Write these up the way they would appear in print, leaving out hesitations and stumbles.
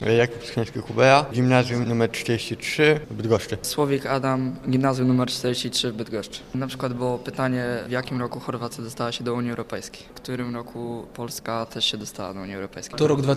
Jakub Skrzynecki-Hubera, gimnazjum nr 43 w Bydgoszczy. Słowik Adam, gimnazjum nr 43 w Bydgoszczy. Na przykład było pytanie, w jakim roku Chorwacja dostała się do Unii Europejskiej, w którym roku Polska też się dostała do Unii Europejskiej. To rok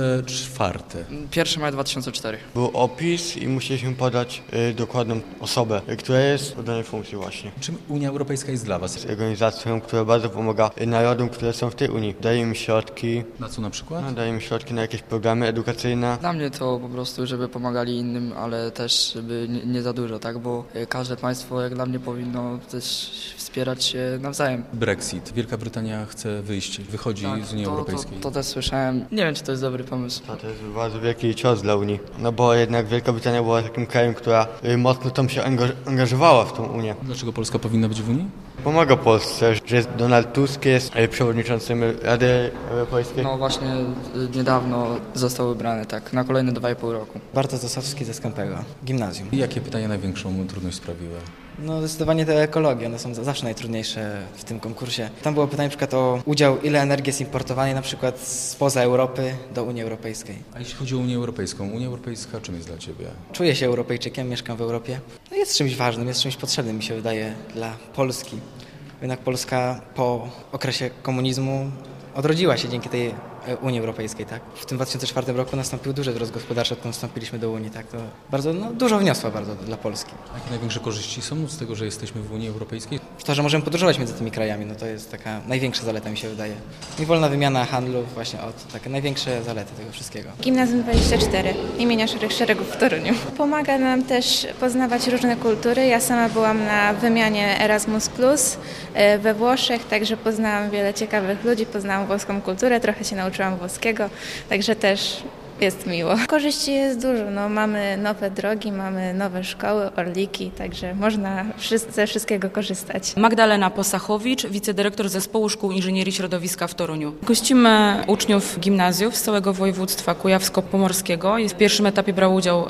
2004. 1 maja 2004. Był opis i musieliśmy podać dokładną osobę, która jest w danej funkcji właśnie. Czym Unia Europejska jest dla Was? Z organizacją, która bardzo pomaga narodom, które są w tej Unii. Daje im środki, Na co na przykład? daje im środki na jakieś programy edukacyjne. Dla mnie to po prostu, żeby pomagali innym, ale też żeby nie za dużo, tak? Bo każde państwo, jak dla mnie, powinno też wspierać się nawzajem. Brexit. Wielka Brytania chce wychodzi z Unii Europejskiej. To też słyszałem. Nie wiem, czy to jest dobry pomysł. To jest bardzo wielki cios dla Unii. No bo jednak Wielka Brytania była takim krajem, która mocno tam się angażowała w tą Unię. Dlaczego Polska powinna być w Unii? Pomaga Polsce, że Donald Tusk jest przewodniczącym Rady Europejskiej. No właśnie niedawno został wybrany, tak, na kolejne 2,5 roku. Bartosz Zasowski ze Skąpego, gimnazjum. I jakie pytania największą trudność sprawiły? No zdecydowanie te ekologie, one są zawsze najtrudniejsze w tym konkursie. Tam było pytanie na przykład o udział, ile energii jest importowanej na przykład spoza Europy do Unii Europejskiej. A jeśli chodzi o Unię Europejską, Unia Europejska czym jest dla Ciebie? Czuję się Europejczykiem, mieszkam w Europie. No jest czymś ważnym, jest czymś potrzebnym, mi się wydaje, dla Polski. Jednak Polska po okresie komunizmu odrodziła się dzięki tej Unii Europejskiej, tak? W tym 2004 roku nastąpił duży wzrost gospodarczy, odkąd wstąpiliśmy do Unii, tak? To bardzo, dużo wniosła bardzo dla Polski. Jakie największe korzyści są z tego, że jesteśmy w Unii Europejskiej? To, że możemy podróżować między tymi krajami, no to jest taka największa zaleta, mi się wydaje. I wolna wymiana handlu, właśnie takie największe zalety tego wszystkiego. Gimnazjum 24 imienia Szeregów w Toruniu. Pomaga nam też poznawać różne kultury. Ja sama byłam na wymianie Erasmus Plus we Włoszech, także poznałam wiele ciekawych ludzi, poznałam włoską kulturę, trochę się nauczyłam włoskiego, także też jest miło. Korzyści jest dużo, mamy nowe drogi, mamy nowe szkoły, orliki, także można ze wszystkiego korzystać. Magdalena Posachowicz, wicedyrektor Zespołu Szkół Inżynierii Środowiska w Toruniu. Gościmy uczniów gimnazjów z całego województwa kujawsko-pomorskiego. W pierwszym etapie brało udział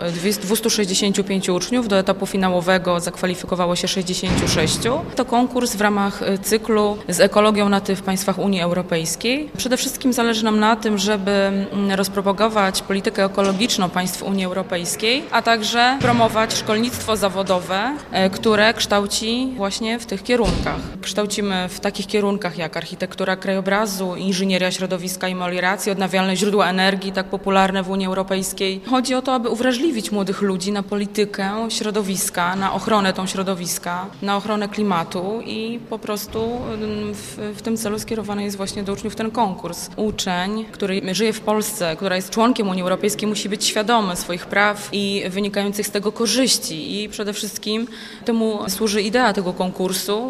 265 uczniów, do etapu finałowego zakwalifikowało się 66. To konkurs w ramach cyklu z ekologią na w państwach Unii Europejskiej. Przede wszystkim zależy nam na tym, żeby rozpropagować politykę ekologiczną państw Unii Europejskiej, a także promować szkolnictwo zawodowe, które kształci właśnie w tych kierunkach. Kształcimy w takich kierunkach jak architektura krajobrazu, inżynieria środowiska i melioracji, odnawialne źródła energii, tak popularne w Unii Europejskiej. Chodzi o to, aby uwrażliwić młodych ludzi na politykę środowiska, na ochronę tą środowiska, na ochronę klimatu i po prostu w tym celu skierowany jest właśnie do uczniów ten konkurs. Uczeń, który żyje w Polsce, która jest członkiem Unii Europejskiej, musi być świadomy swoich praw i wynikających z tego korzyści i przede wszystkim temu służy idea tego konkursu.